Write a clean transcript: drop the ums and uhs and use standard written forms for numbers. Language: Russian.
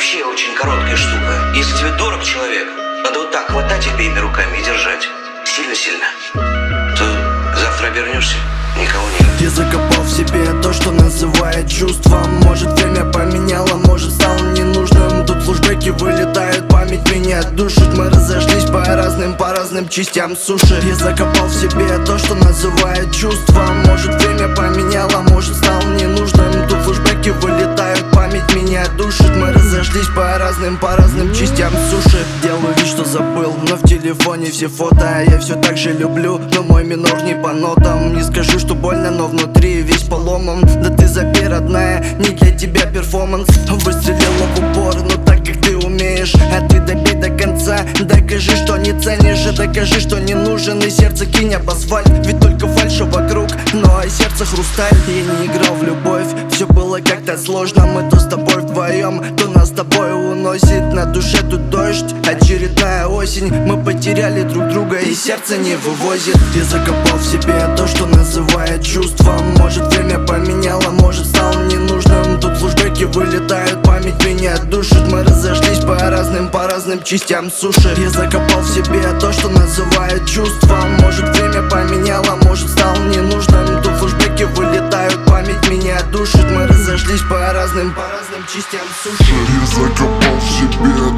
вообще очень короткая штука. Если тебе дорог человек, надо вот так хватать обеими руками и держать. Сильно-сильно. То завтра обернешься, никого нет. Я закопал в себе то, что называет чувством. Может, время поменяло, может, стал ненужным. Тут флешбеки вылетают, память меня душит. Мы разошлись по разным частям суши. Я закопал в себе то, что называет чувством. Может, время поменяло, может, стал ненужным. Тут флешбеки вылетают, память меня душит. Мы разошлись по разным частям суши. Делаю вид, что забыл, но в телефоне все фото. Я все так же люблю, но мой минор не по нотам. Не скажу, что больно, но внутри весь поломан. Да ты забей, родная, не для тебя перформанс. Выстрелила в упор, но так как ты умеешь. А ты добей до конца, докажи, что не ценишь. И докажи, что не нужен, и сердце кинь об асфальт. Ведь только фальши вокруг, но и сердце хрусталь. Я не играл в любовь, все было как-то сложно. Мы то с тобой вдвоем, то нас с тобой уносит. На душе тут дождь, очередная осень. Мы потеряли друг друга и сердце не вывозит. Я закопал в себе то, что называет чувством. Может, время поменяло, может, стал ненужным. Тут флешбеки вылетают, память меня душит. Мы разошлись по разным частям суши. Я закопал в себе то, что называет чувством. Может, время поменяло, может, стал ненужным. Тут флешбеки вылетают, память меня душит. Мы разошлись по разным частям суши. Я закопал в себе